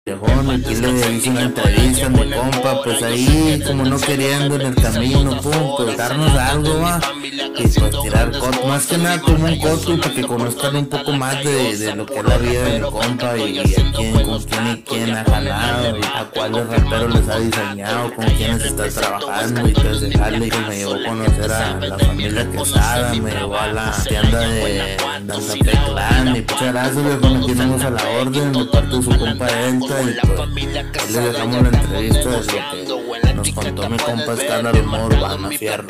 Viejón, aquí le hice una entrevista a mi compa, pues ahí como no queriendo en el camino, pum, pues darnos algo, va, y pues tirar coto, más que nada como un coto y para que conozcan un poco más de lo que es la vida de mi compa y a quién, con quién y quién ha jalado, y a cuáles raperos les ha diseñado, con quiénes está trabajando y pues dejarle que me llevó a conocer a la familia Quesada, me llevó a la tienda de Danzapeclán y muchas gracias, viejón, aquí tenemos a la orden de parte de su compa Delta. Y pues, ahí le dejamos la entrevista de lo que nos contó mi compa Escándalo Humor, Urbano Fierro.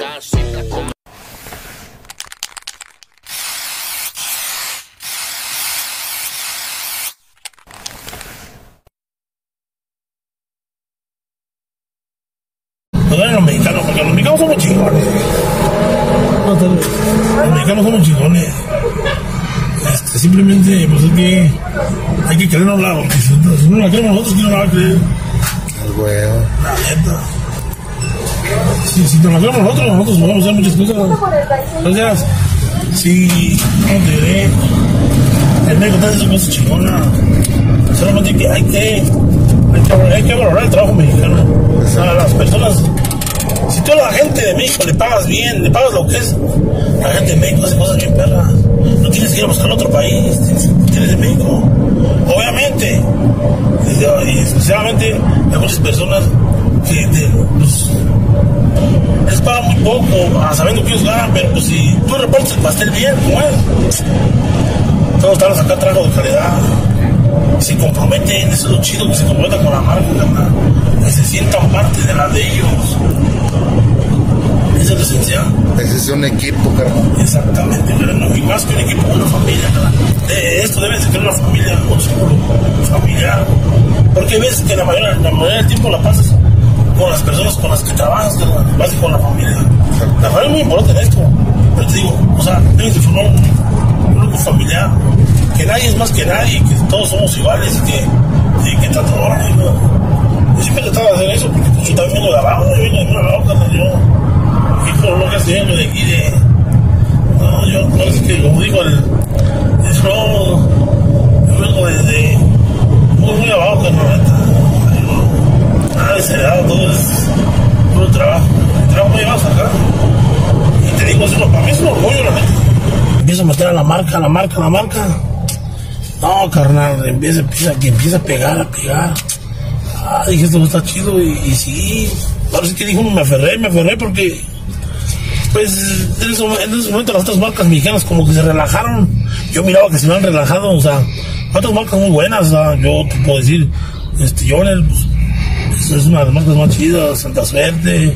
Los mexicanos, porque los mexicanos somos chingones. Los mexicanos somos chingones. Simplemente, pues es que hay que creernos la, porque si no la creemos nosotros, ¿quién no la va a creer? El huevo. La neta. Si nos la creemos nosotros podemos hacer muchas cosas. Entonces, si no te diré, el México está haciendo cosas chingonas. Solamente que hay que valorar el trabajo mexicano. O sea, las personas. Si tú a la gente de México le pagas bien, le pagas lo que es, la gente de México hace cosas bien perras. No tienes que ir a buscar a otro país, tienes de México. Obviamente, y especialmente hay muchas personas que pues, les pagan muy poco, sabiendo que ellos ganan, pero pues si tú repartes el pastel bien, como es, todos están a sacar trabajo de calidad. Se comprometen, eso es lo chido, que se comprometan con la marca, que se sientan parte de la de ellos. Eso es lo esencial. Ese es un equipo, carnal. Exactamente, pero no, y más que un equipo, una familia, carnal. Esto debe ser una familia, un círculo familiar. Porque ves que la mayoría del tiempo la pasas con las personas con las que trabajas, más que con la familia. La familia es muy importante en esto. Pero te digo, o sea, debes de formar un grupo familiar. Que nadie es más que nadie, que todos somos iguales y que tanto ¿no? Yo siempre trataba de hacer eso, porque pues, yo también vengo de abajo, yo vengo de una loca, yo, y por lo que estoy vengo de aquí de. No, yo no es que, como digo, yo vengo desde muy abajo, que no nada de seriedad, todo es puro trabajo. El trabajo me lleva hasta acá. Y te digo, eso para mí es un orgullo, la neta. Empiezo a meter a la marca. No, carnal, empieza a pegar. Ah, dije, esto está chido, y sí, ahora sí que dijo, me aferré porque, pues, en ese momento las otras marcas mexicanas como que se relajaron. Yo miraba que se me han relajado, o sea, otras marcas muy buenas, o sea, yo te puedo decir, Jonel, pues, es una de las marcas más chidas, Santa Suerte,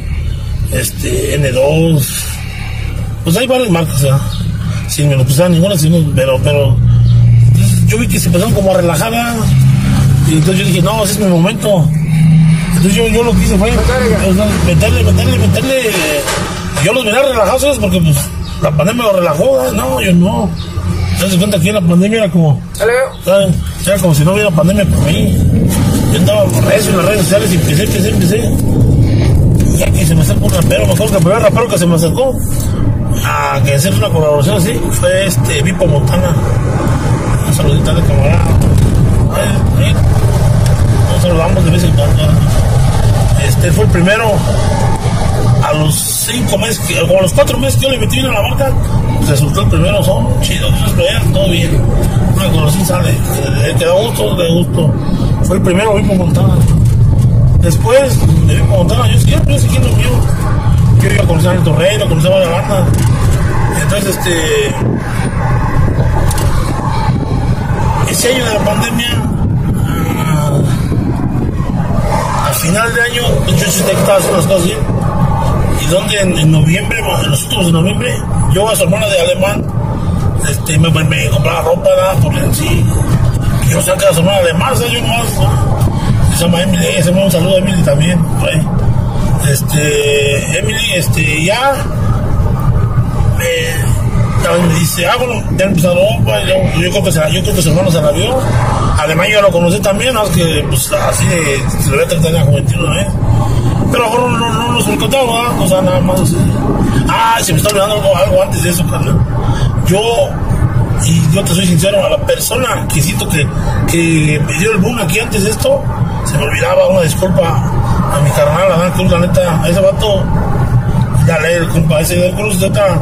N2, pues hay varias marcas, o sea, sin menospreciar ninguna, pero yo vi que se empezaron como a relajar, y entonces yo dije, no, ese es mi momento. Entonces yo lo que hice fue meterle. Yo los miré relajados, ¿sabes? Porque pues la pandemia lo relajó, no, yo no. ¿Te das cuenta que la pandemia era como, ¿sabes? Era como si no hubiera pandemia por mí. Yo andaba recio en las redes sociales y empecé. Y aquí se me acercó un rapero, me acuerdo que el primer rapero que se me acercó a que hacer una colaboración así fue Vipo Montana. Un saludito de camarada. Nos saludamos de vez en cuando. Fue el primero. A los 5 meses, como a los 4 meses que yo le metí a la marca, resultó el primero, son chidos, todo bien. Una colaboración sale, que da gusto. Fue el primero, Vipo Montana. Después de Vipo Montana, yo seguí siguiendo mío. Yo iba a conocer el Torreiro, conocer a la banda. Entonces, ese año de la pandemia, al final de año, yo sí estaba haciendo las cosas bien. Y donde en noviembre, en los últimos de noviembre, yo a su hermana de alemán, me compraba ropa, porque sí, yo sé que a su hermana de alemán, yo nomás, se llama Emily, se llama un saludo a Emily también, por ahí. Emily, ya me dice, bueno, ya empezó ropa, yo creo que su hermano se la vio. Además yo lo conocí también, ¿no? Que pues así se lo voy a tratar de la juventud una vez. Pero a lo mejor no nos encontraba, o sea, nada más así. Se me está olvidando algo antes de eso, carnal. Yo Y yo te soy sincero, a la persona que siento que me dio el boom aquí antes de esto, se me olvidaba, una disculpa a mi carnal, Adán Cruz, la neta, a ese vato, dale el compa, ese Adán Cruz, neta,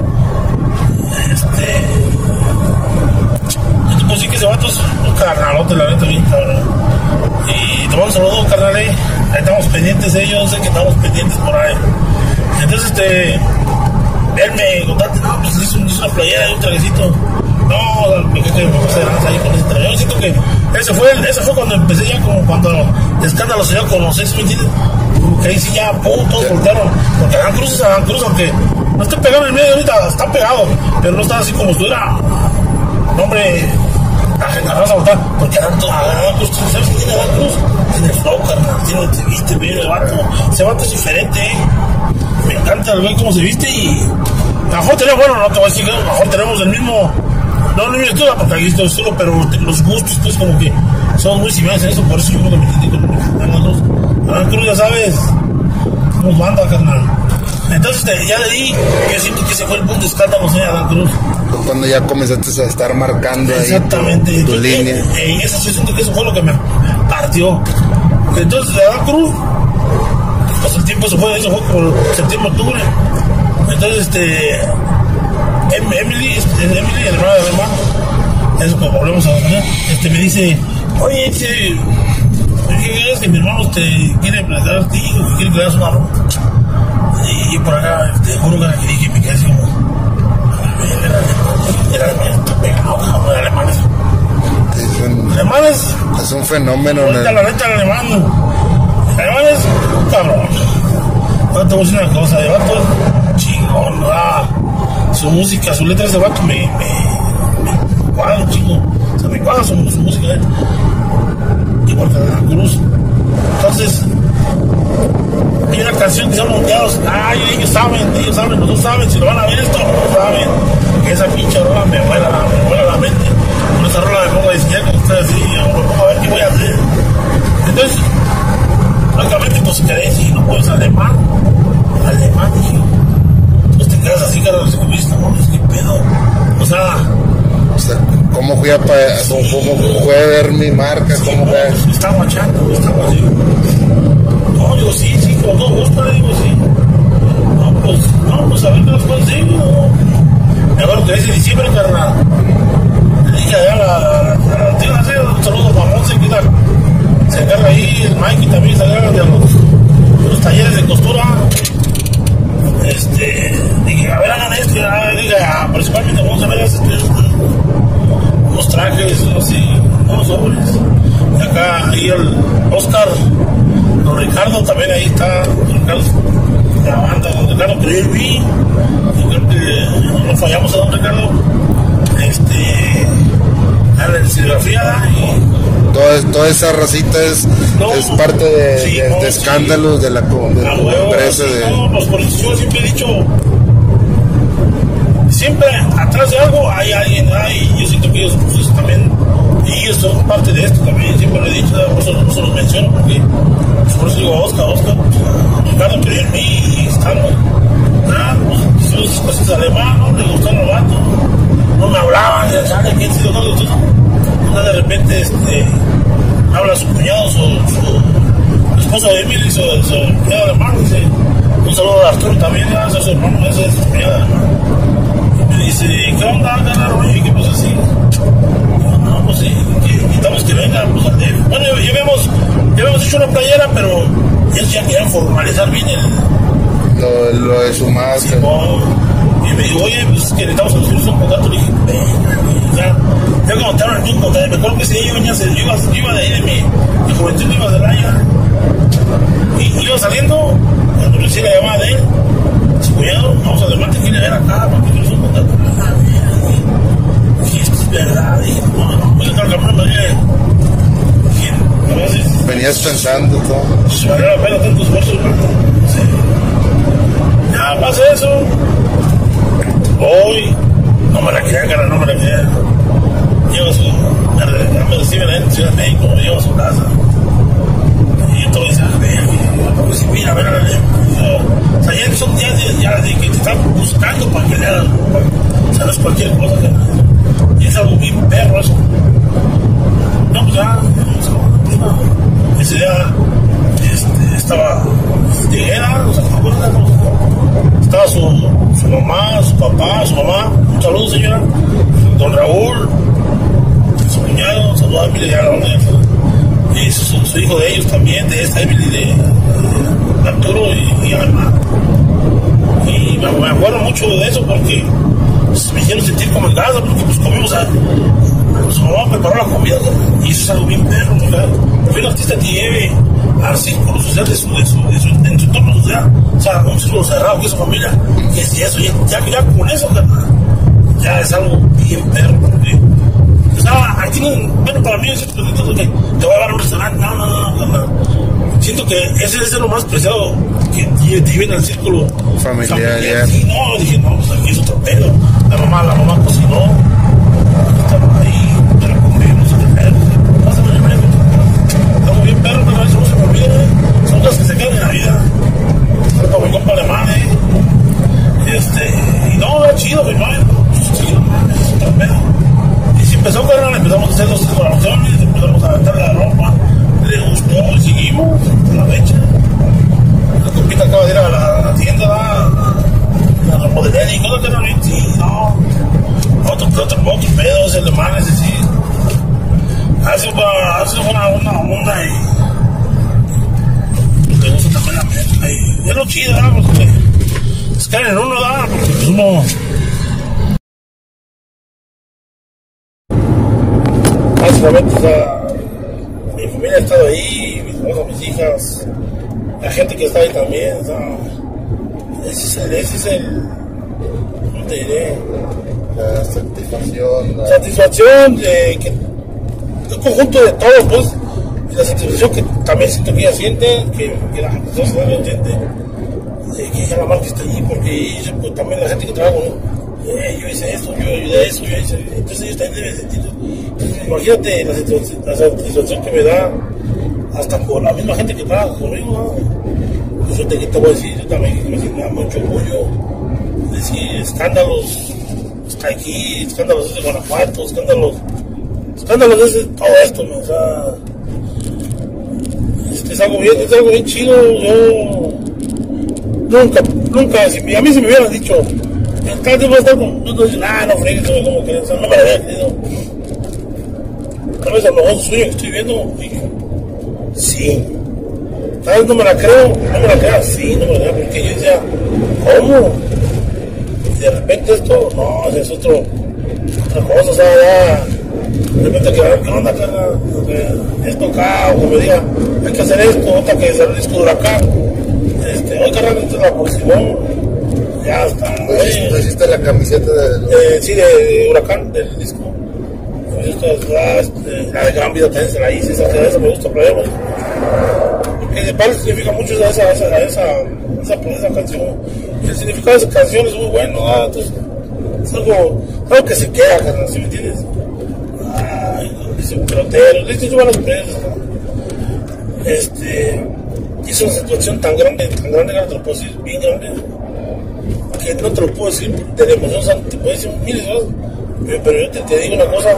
pues sí que ese vato es un carnalote, la neta, bien cabrón. Y te mando un saludo, carnal, ahí estamos pendientes ellos, sé que estamos pendientes por ahí. Entonces, él me contaste, no, pues hizo una playera y un traguecito. No, me quedé que me puse de lanza ahí con ese traje. Yo siento que ese fue cuando empecé ya, como cuando el escándalo se dio con los ex, ¿me entiendes? Que ahí sí ya, todos voltearon. Porque Adán Cruz es Adán Cruz, aunque no esté pegado en el medio ahorita, está pegado, pero no está así como estuviera. No, hombre, la vas a voltar, porque Adán Cruz, ¿sabes qué tiene Adán Cruz? Tiene flow, carnal, se viste bien el vato. Ese vato es diferente, Me encanta el ver cómo se viste y a lo mejor tenemos, bueno, no te voy a decir, a lo mejor tenemos el mismo, no la misma historia, porque aquí estoy solo, pero los gustos, pues, como que somos muy similares en eso, por eso yo creo que me entendí con Adán Cruz, ya sabes, somos banda, carnal. Entonces, ya de ahí, yo siento que ese fue el punto de escándalo, ¿sí? Adán Cruz. Cuando ya comenzaste a estar marcando exactamente ahí tu línea. Eso, yo siento que eso fue lo que me partió. Entonces, de Adán Cruz, pues el tiempo eso fue por septiembre, octubre. Entonces, Emily, el hermano de mi hermano, eso que volvemos a ver, me dice, oye, ¿qué es que mi hermano te quiere plantar a ti o que quiere que le das una ropa? Y por acá, te juro que dije, me quedé así como, era alemanes. Alemanes. Es un fenómeno. La neta, el alemán es un cabrón. Ahora te voy a decir una cosa, el vato es chingón, su música, su letra, ese vato me cuadra, chico. O sea, me cuadra su música, igual que Adán Cruz. Entonces, hay una canción que se llama Mundiados. Ellos saben, nosotros saben, si lo van a ver esto, no saben. Que esa pinche rola me vuela la mente. Con esa rola me pongo a diseñar con ustedes así, a ver qué voy a hacer. Entonces, francamente, pues quedé así, no puedes alemán, dije. Pues te quedas así, cara, los economistas, no, es que pedo. O sea, ¿cómo fui a ver mi marca? Sí, ¿Cómo fue? Pues, me estaba guachando, estaba así. No, digo, sí, con todo gusto, le digo, sí. No, pues a ver qué las cosas digo. Me acuerdo que ese diciembre, carnal, le dije allá a la tía, un saludo para Monse, que tal, se encarga ahí, el Mike también se encarga de los talleres de costura. Dije, a ver, hagan esto, dije, principalmente vamos a ver unos trajes, así, unos hombres. Y acá, ahí el Oscar, don Ricardo, también ahí está, la banda, don Ricardo, que yo vi, yo creo que no fallamos a don Ricardo, a la escenografía, y toda esa racita es parte de escándalos de la empresa. No, pues por eso yo siempre he dicho, siempre atrás de algo hay alguien, yo siento que ellos pues, también, y ellos son parte de esto también, siempre lo he dicho, por eso no se los menciono, porque pues, por eso digo a Oscar, Ricardo creyó en mí y estamos, pues hicimos esas cosas alemán, no le gustó el vato, no me hablaban, ya sabe quién ha sido, no le gustó, de repente habla su cuñado, su esposa de Emily, su cuñado alemán, dice, un saludo a Arturo también, ese es su hermano, ese es su cuñado alemán. Y me dice, ¿qué onda, carnal? Oye, ¿qué pasa así? No, pues sí, necesitamos que vengan, pues al DF. Bueno, ya habíamos hecho una playera, pero ya querían formalizar bien lo de su marca. Sí, y me dijo, oye, pues que necesitamos hacer un contrato. Le dije, ya como te hablan de un contrato, me acuerdo que ese día yo iba de ahí de mi juventud, iba de Raya, y iba saliendo, cuando recibí la llamada de él, su cuñado, vamos a demarte, quiere ver acá, para que tienes un contrato. Dije, esto es verdad, dije, no, pues el cabrón me dije, venías pensando todo. Se valió la pena tanto esfuerzo, hermano. Sí. Ya pasa eso. Hoy no me la quedan, cara, no me la quedan. Me reciben ahí en Ciudad de México, me llevo a su casa. Y todo dice, porque si mira, a ver, o sea, ya son días ya de que te están buscando para que le hagan, o sea, no es cualquier cosa, y es algo mamá, o sea, estaba su mamá, su papá, su mamá, un saludo señora, don Raúl, su cuñado, saludos a Emily, y su hijo de ellos también, de esta Emily, de Arturo y Alma. Y me acuerdo mucho de eso porque pues, me hicieron sentir como en casa, porque pues comimos su mamá preparó la comida, y eso es algo bien perro, ¿verdad? Porque un artista te lleve al círculo social en su entorno social, o sea, un círculo cerrado que es su familia, y eso, ya con eso, ya es algo bien perro, porque o sea, aquí bueno, para mí es que te voy a llevar a un restaurante, no. Siento que ese es lo más preciado que te lleven al círculo familiar. Sí, no, dije, no, pues aquí es otro pedo. La mamá cocinó, estaba ahí, te la comimos, pásame el medio. Estamos bien perros, pero eso no se me olvida, son cosas que se quedan en la vida. Para mi compa alemán, y no, era chido, mi madre, chido, es otro pedo. Y si empezó carnal, empezamos a hacer dos colaboraciones, empezamos a aventar la ropa, le gustó y seguimos hasta la fecha. La compita acaba de ir a la tienda, la remodelera y cosas que no, sí, no. Otro pedo, ese alemán, ese sí. Hace una onda y le gusta también la mezcla y es lo chido, ¿verdad? Porque es que en uno da, porque pues uno. Básicamente, o sea, mi familia ha estado ahí, mi esposa, mis hijas, la gente que está ahí también, o sea, ese es el, ¿cómo te diré? La satisfacción. Satisfacción de que el conjunto de todos, pues, y la satisfacción que también siento que ella siente, que la gente se da entiende, que ella la marca está allí, porque pues, también la gente que trabaja con yo hice esto, yo ayudé a eso, yo hice, entonces ellos también deben sentir. Entonces, imagínate la satisfacción que me da hasta por la misma gente que trabaja conmigo, ¿no? Pues yo te voy a decir, yo también me da mucho orgullo decir escándalos, está aquí, escándalos de Guanajuato, escándalos de todo esto, ¿no? O sea, es algo bien chido. Yo nunca, a mí si me hubieran dicho, el va a estar con, no fregues, como que, o sea, no me lo había creído. Tal vez a lo mejor es un sueño que estoy viendo, y sí. Tal vez no me la creo, sí, no me la creo, porque yo decía, ¿cómo? Y de repente esto, no, es otra cosa, o sea, ya, de repente ¿qué onda, carnal? Esto acá, o que me diga, hay que hacer esto, otra que hacer el disco de Huracán, hoy carnal, esto es la próxima, ya está. ¿No hiciste la camiseta sí, de Huracán, del disco? La de Gran Vida también se la hice, esa me gusta playar, porque de parte significa mucho esa canción. El significado de esa canción es muy bueno, ¿no? Entonces, es algo que se queda, carnal, ¿sí me entiendes? Dice un pelotero, dice yo van a sorpresas, hizo una situación tan grande que no te lo puedo decir, bien grande, que no te lo puedo decir de la emoción, o sea, te puedo decir miles de cosas, pero yo te digo una cosa,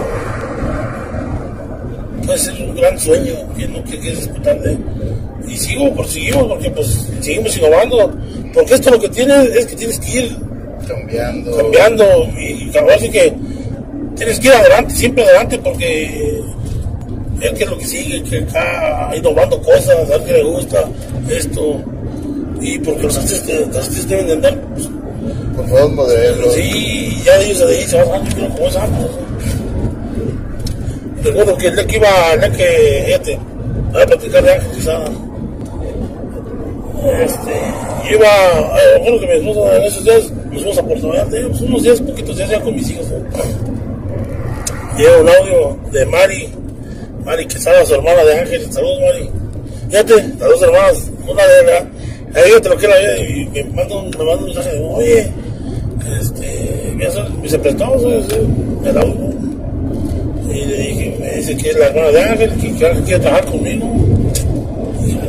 puede ser un gran sueño que no quieres disputarle, y seguimos porque pues seguimos innovando, porque esto lo que tienes es que tienes que ir cambiando y así que tienes que ir adelante, siempre adelante, porque ver qué es lo que sigue, que acá innovando cosas, a ver qué le gusta, esto, y porque los artistas deben de andar pues, por nuevos modelos. Sí, ya ellos se van yo creo como es antes. Recuerdo que el día que voy a platicar de Ángel Quizá, recuerdo que mi esposa en esos días, mi esposa por Vallarta, unos días, poquitos días ya con mis hijos, llega un audio de Mari Quesada, su hermana de Ángel. Saludos, Mari. Fíjate, las dos hermanas, una de ellas, ella te lo quiero ver y me manda un mensaje de, oye, me se prestó el audio. Y le dije, me dice que es la hermana de Ángel, que Ángel quiere trabajar conmigo. Y dije,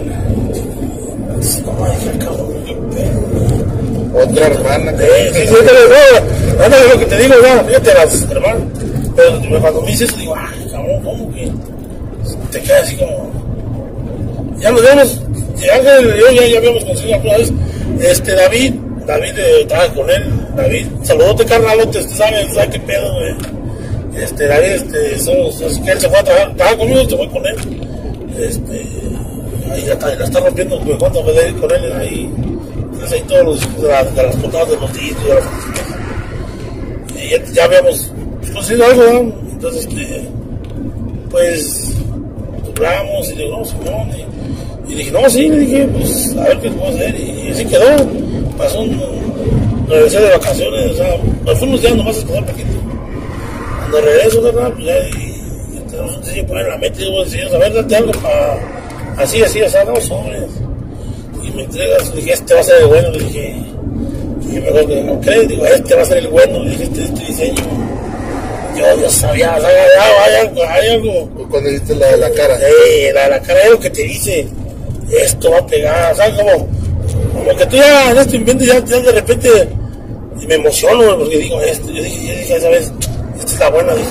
cabrón, qué pedo. Otra hermana. Sí, ándale lo que te digo, ya, fíjate, las hermanas. Pero cuando me dice eso, digo, cabrón, ¿cómo que? Te queda así como. Ya nos vemos Ángel, ya habíamos conseguido alguna vez. David, trabaja con él. David, saludote, carnal, te sabe qué pedo, güey. David, es que él se fue a trabajar conmigo, se fue con él. Ahí la está rompiendo, güey, cuando me de ir con él, ahí. Entonces ahí todos los discos de las portadas de los discos, de las canciones. Y ya habíamos conseguido algo, ¿no? Entonces, pues, hablamos y le digo, no, Simón, y dije, no, sí, le dije, pues, a ver qué puedo hacer, y así quedó. Pasó regresé de vacaciones, o sea, nos fuimos ya nomás a estar poquito. Cuando regreso, ¿verdad? Pues ya, y tenemos un tiempo en la mente, y digo, señor, a ver, date algo para, así, o sea, no, sobres. Y me entregas, le dije, va a ser el bueno, le dije, y mejor que no crees, digo, va a ser el bueno, le dije, este diseño. Yo sabía, o sea, hay algo. Cuando viste la de la cara. La de la cara es lo que te dice, esto va a pegar, o sea, como que tú ya en este invento ya de repente me emociono, porque digo, yo dije, esa vez, esta es la buena, dije,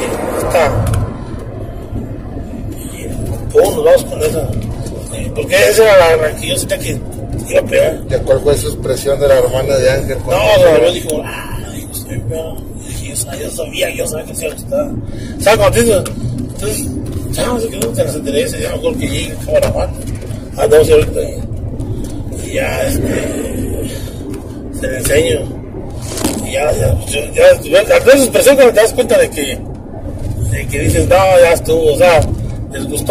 y pum, nos vamos con esa. Porque esa era la que yo sentía que iba a pegar. ¿Y cuál fue su expresión de la hermana de Ángel? No, yo dijo, estoy peor. Yo sabía que se iba a gustar. ¿Sabes cuando te dices? Entonces, ya no sé qué no te las interesa, ya mejor que llegue a Guanajuato. Andamos ahorita y ya, se le enseño. Y ya, de esa expresión cuando te das cuenta de que dices, no, ya estuvo, o sea, les gustó.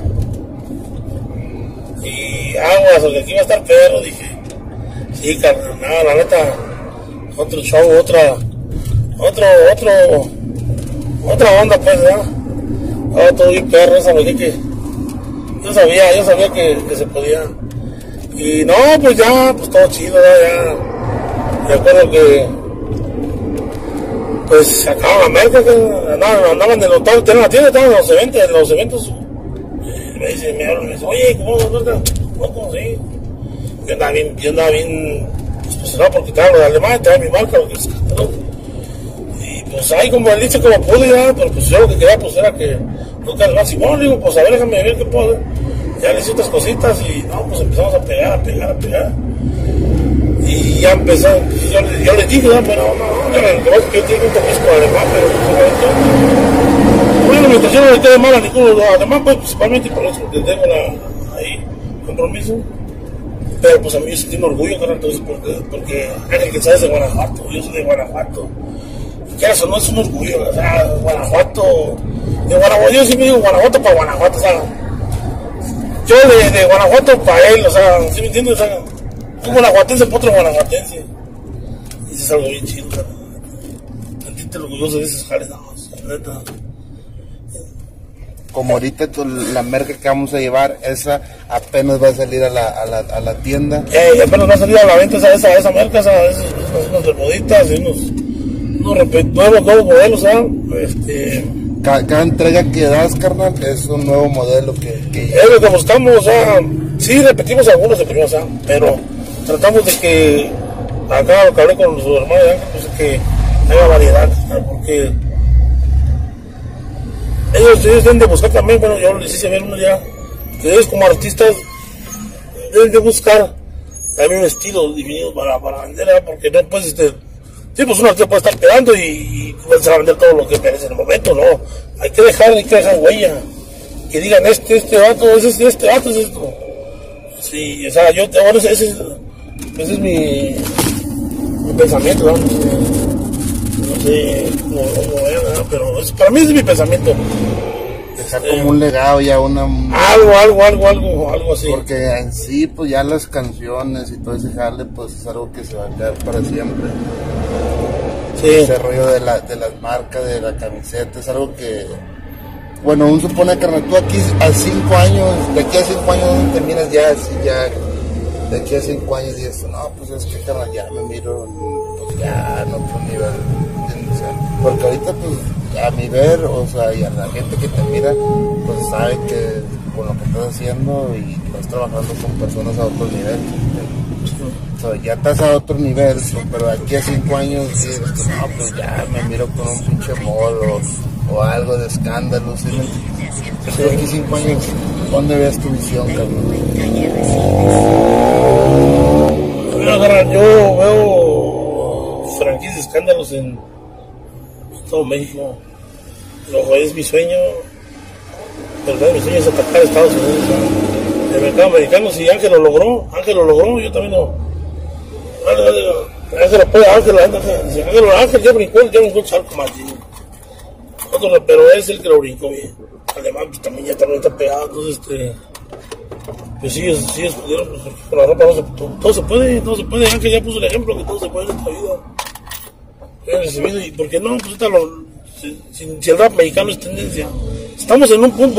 Y aguas, porque aquí va a estar perro, dije. Sí, carnal, no, la neta, otro show, otra onda, pues, ¿verdad? Todo bien perro, esa mujer que yo sabía que se podía. Y no, pues ya, pues todo chido, ¿verdad? Ya recuerdo que pues se acababa la merca, andaban de los tienen la tienda, estaban en los eventos. Me hablan, me dice, oye, ¿cómo conseguí? Yo andaba bien pues no, porque estaba lo de alemán, estaba mi marca, lo que es, ¿no? Pues ahí como él dice, como pude ya, pero pues yo lo que quería pues era que nunca el Simón, digo, pues a ver, déjame ver qué puedo. Ya le hice otras cositas y no, pues empezamos a pegar. Y ya empezó, yo le dije, pero no, yo tengo un toquisco alemán, pero bueno, mientras yo no le quede mal a ninguno alemán, pues principalmente por eso, porque tengo ahí compromiso. Pero pues a mí yo sentí un orgullo, claro, entonces, porque Ángel que sabes de Guanajuato, yo soy de Guanajuato. Que eso no es un orgullo, o sea, Guanajuato, yo siempre digo Guanajuato para Guanajuato, o sea, yo de Guanajuato para él, o sea, ¿sí me entiendes? O sea, un guanajuatense para otro guanajuatense. Y eso es algo bien chido, ¿verdad? Sentirte orgulloso de esos jales, no, neta. Como ahorita la merca que vamos a llevar, esa apenas va a salir a la tienda. Apenas va a salir a la venta esa merca, unas bermuditas y unos nuevos modelos, ¿sabes? Cada entrega que das, carnal, es un nuevo modelo que es lo que buscamos, o sea, sí repetimos algunos de primero, ¿sabes? Pero tratamos de que acá lo que hablé con su hermano de Ángel, pues que haya variedad, ¿sabes? Porque ellos deben de buscar también, bueno, yo les hice ver uno ya, que ellos como artistas deben de buscar también un estilo definido para vender, ¿verdad? Porque no puedes, sí, pues un artista puede estar pegando y se va a vender todo lo que merece en el momento, ¿no? Hay que dejar huella, que digan, este vato es este vato es esto. Sí, o sea, ahora ese es mi pensamiento, ¿no? No sé cómo es, ¿verdad? Pero para mí es mi pensamiento. Dejar como un legado ya, algo así. Porque en sí, pues ya las canciones y todo ese jale, pues es algo que se va a quedar para siempre. Sí. Ese rollo de las marcas, de la camiseta, es algo que, bueno, uno supone, carnal, tú aquí a 5 años, de aquí a 5 años, ¿dónde terminas ya? Así ya, de aquí a 5 años y eso, no, pues es que, carnal, ya me miro, pues ya en otro nivel, ¿entiendes? Porque ahorita, pues, a mi ver, o sea, y a la gente que te mira, pues sabe que con lo que estás haciendo y estás trabajando con personas a otro nivel. O sea, ya estás a otro nivel, pero aquí a 5 años dices, no, pues ya me miro con un pinche mall o algo de escándalo, ¿sí? Pero aquí 5 años, ¿dónde ves tu visión, cabrón? americanos en todo México. Ojo, es mi sueño, pero mi sueño es atacar a Estados Unidos, ¿no? El mercado americano. Si Ángel lo logró, yo también lo. Ángel ya brincó el charco más, pero es el que lo brincó bien. Alemán pues, también ya está pegado, entonces pues sí ellos pudieron, pues, con la ropa todo se puede, Ángel ya puso el ejemplo que todo se puede en esta vida. Y porque no, pues si el rap mexicano es tendencia, estamos en un punto,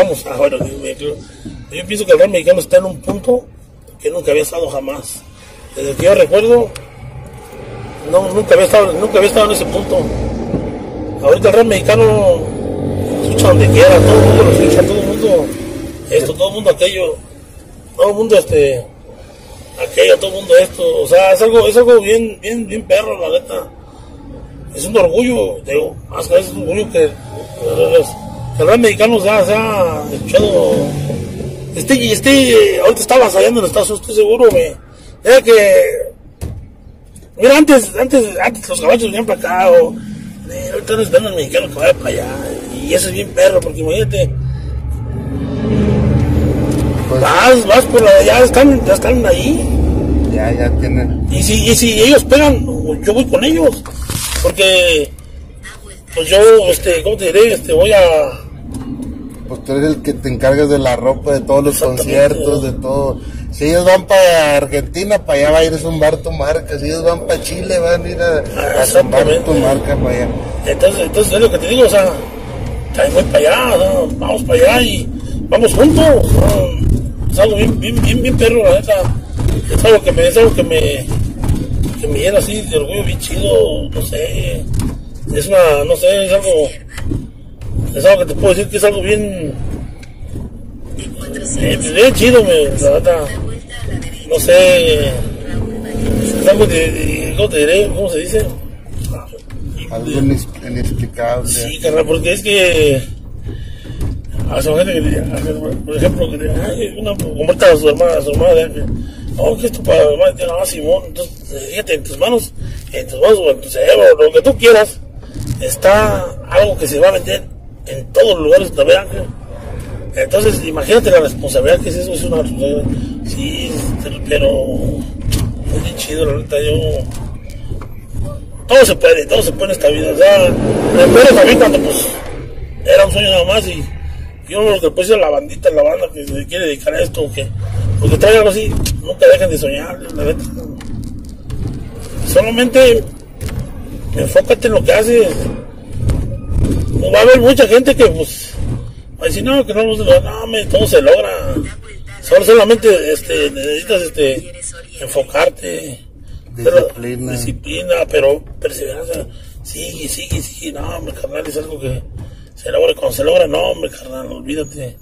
yo pienso que el rap mexicano está en un punto que nunca había estado jamás. Desde que yo recuerdo, nunca había estado en ese punto. Ahorita el rap mexicano escucha donde quiera, todo el mundo lo escucha, todo el mundo esto, todo el mundo aquello, todo el mundo aquello, todo el mundo esto, o sea, es algo bien perro, la neta. Es un orgullo, digo, más que es un orgullo que el rap mexicano se ha escuchado. Ahorita estaba ensayando en Estados Unidos, estoy seguro, era que, mira, antes los caballos venían para acá, ahorita no esperan al mexicano que vaya para allá, y eso es bien perro, porque imagínate, pues, vas por ya están ahí. Ya tienen. Y si ellos pegan, yo voy con ellos, porque, pues yo, ¿cómo te diré? Voy a... Pues tú eres el que te encargas de la ropa, de todos los conciertos, de todo. Si ellos van para Argentina, para allá va a ir a zumbar tu marca. Si ellos van para Chile, van a ir a zumbar tu marca para allá. Entonces es lo que te digo, o sea, voy para allá, ¿no? Vamos para allá y vamos juntos, ¿no? Es algo bien perro, la neta. Es algo que me llena así de orgullo bien chido, no sé. Es algo que te puedo decir que es algo bien chido, la verdad. No sé, es algo ¿cómo te diré? ¿Cómo se dice? Algo inexplicable. Sí, carnal, porque es que hace gente que, por ejemplo, una comparta a su hermana de Ángel. No, que esto para mi hermana tiene Simón. Entonces, fíjate, en tus manos o en tu cerebro, lo que tú quieras, está algo que se va a vender en todos los lugares donde vean. Entonces imagínate la responsabilidad que es eso. Es una responsabilidad, sí, pero es bien chido, la neta. Todo se puede en esta vida, o sea, pero también cuando pues era un sueño nada más, y yo lo que pues es la banda que se quiere dedicar a esto, porque trae algo así, nunca dejen de soñar, la neta. Solamente enfócate en lo que haces. Va a haber mucha gente que pues va a decir no, todo se logra. Solamente necesitas enfocarte, disciplina, pero perseverancia. Sigue, no, hombre, carnal, es algo que se logra. Cuando se logra, no, hombre, carnal, olvídate,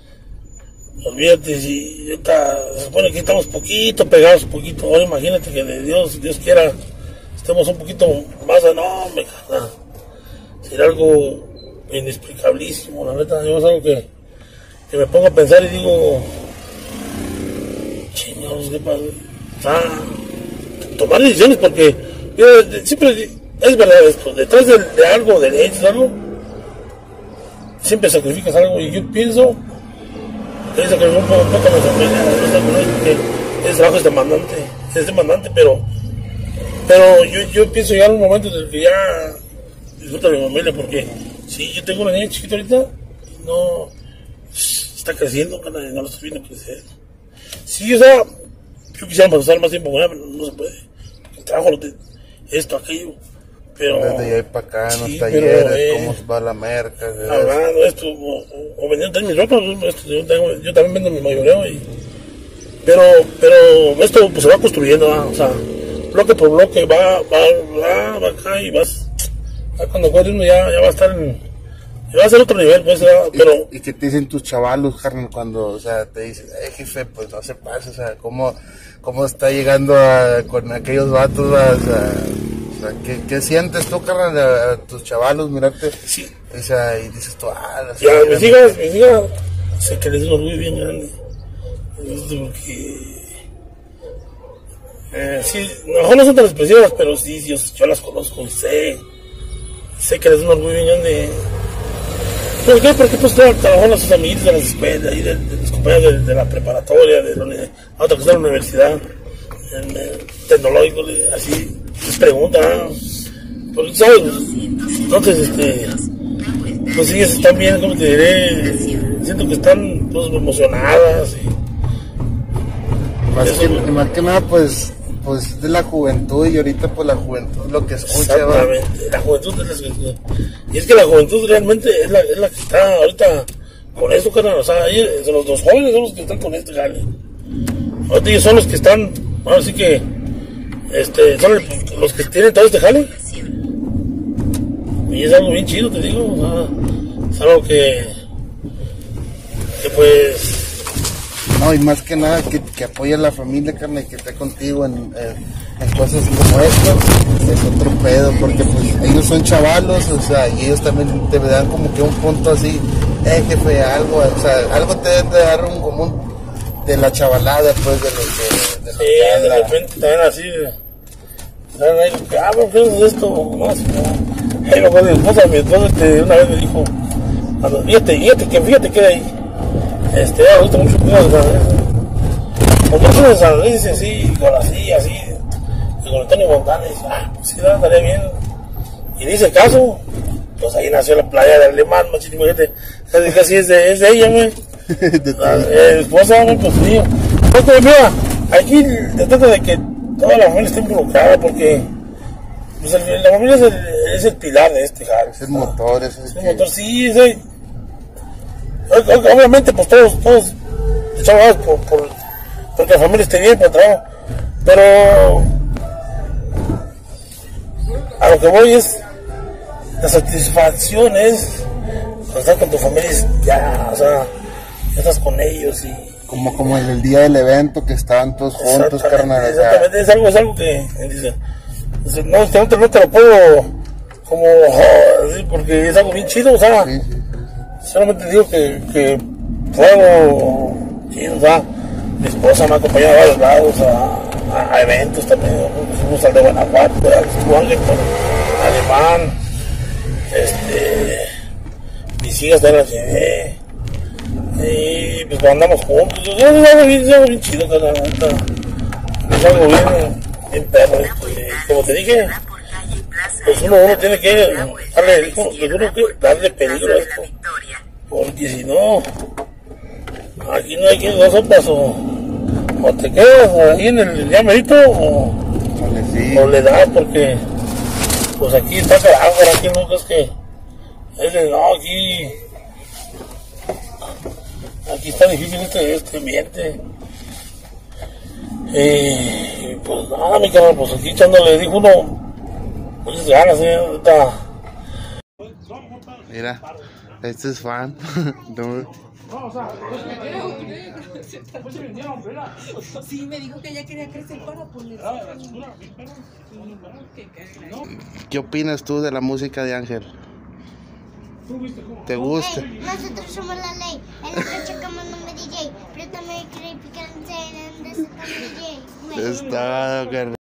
si se supone que estamos pegados, ahora imagínate que de Dios quiera, estemos un poquito más, no, hombre, carnal. Será algo inexplicabilísimo, la neta. Yo es algo que me pongo a pensar y digo, chingados, ¿qué pasa? Tomar decisiones, porque siempre es verdad esto, detrás de algo, de algo, siempre sacrificas algo, y yo pienso que sacrificar un poco mi familia, porque el trabajo es demandante, pero yo pienso ya en un momento en el que ya disfruto de mi familia, porque si yo tengo una niña chiquita ahorita, no está creciendo, no lo estoy viendo crecer. Sí, o sea, yo quisiera pasar más tiempo con ella, pero no se puede. El trabajo, esto, aquello, pero... Desde allá para acá, en los talleres, cómo va la merca. Hablando esto, o vendiendo mis ropas, yo también vendo mi mayoreo, pero esto pues se va construyendo, ¿no? O sea, bloque por bloque, va acá y vas... Cuando cuente uno ya va a estar va a ser otro nivel, pues, pero... ¿Y qué te dicen tus chavalos, carnal, cuando, o sea, te dicen, jefe, pues no se pase, o sea, cómo está llegando con aquellos vatos, o sea, ¿qué sientes tú, carnal, a tus chavalos, mirarte? Sí. O sea, y dices tú, ya, mis hijas, sé que les doy un orgullo bien grande, porque Sí, a lo mejor no son tan expresivas, pero sí, yo las conozco y sé que les da un orgullo bien de... ¿Por qué? Porque pues trabajó en sus amiguitos de las escuelas, y de los compañeros de la preparatoria, de la otra que está en la universidad, en el tecnológico, así, les preguntan, porque sabes, entonces, pues ellas están bien, como te diré, siento que están pues emocionadas y... Más que nada, pues de la juventud, y ahorita pues la juventud lo que escucha. Exactamente, la juventud es la que... Y es que la juventud realmente es la que está ahorita con esto, carnal. O sea, los jóvenes son los que están con este jale. Ahorita ellos son los que están, ahora sí que, son los que tienen todo este jale. Y es algo bien chido, te digo. O sea, es algo que pues... No, y más que nada que apoya a la familia, carnal, y que esté contigo en cosas como estas, es otro pedo, porque pues ellos son chavalos, o sea, y ellos también te dan como que un punto así, jefe, algo, o sea, algo te deben de dar un común de la chavalada, pues, de de repente también así, ¿por qué es esto? No, así, no. Hey, lo mi esposa una vez me dijo, fíjate que ahí, me gusta mucho de San Luis. Como eso de San Luis, así, con así, y con Antonio Montana, y dice, pues sí, estaría bien. Y dice caso, pues ahí nació la playa del Alemán, muchísima gente, casi es de ella, güey. Esposa, güey, pues mío. Entonces, mira, aquí se trata de que toda la familia esté involucrada, porque pues la familia es el pilar de este jale. Es el motor, es el motor, sí, sí. Obviamente, pues todos echamos porque la familia esté bien, por trabajo, pero a lo que voy es la satisfacción es cuando estás con tu familia, ya, o sea, ya estás con ellos y como el día del evento que estaban todos juntos, carnal. Exactamente, es algo que dice, no te lo puedo como decir, porque es algo bien chido, o sea, sí. Solamente digo que puedo, sí, o sea, mi esposa me ha acompañado a varios lados, a eventos también, fuimos al de Guanajuato, al Washington, Alemán, mis hijas también las llevé, y pues cuando andamos juntos, es algo bien chido, carnal, es algo bien perro, como te dije, pues uno tiene que darle peligro a esto, porque si no, aquí no hay quien no sepas, o te quedas ahí en el llamerito o le das, porque pues aquí está carajo, aquí no es que no, aquí está difícil este ambiente. Pues nada, mi carnal, pues aquí echándole, dijo uno, muchas ganas, ahorita. Mira, este es fan. Sí, me dijo que ella quería crecer para poner. ¿Qué opinas tú de la música de Ángel? ¿Te gusta? Nosotros somos la ley, en la cancha como nombre DJ, pero también quiere picar en donde se DJ. Está,